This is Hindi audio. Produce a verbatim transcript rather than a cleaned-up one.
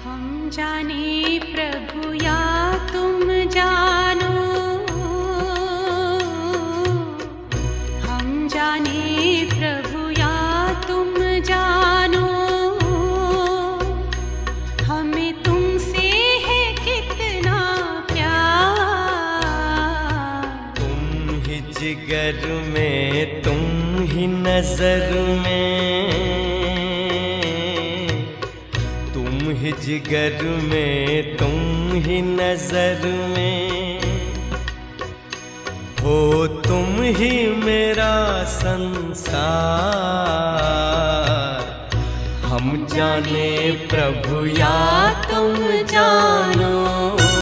हम जाने प्रभु या तुम जानो, हम जाने प्रभु या तुम जानो, हमें तुमसे है कितना प्यार। तुम ही जिगर में, तुम ही नजर में, तुम ही जिगर में, तुम ही नजर में, हो तुम ही मेरा संसार। हम जाने प्रभु या तुम जानो।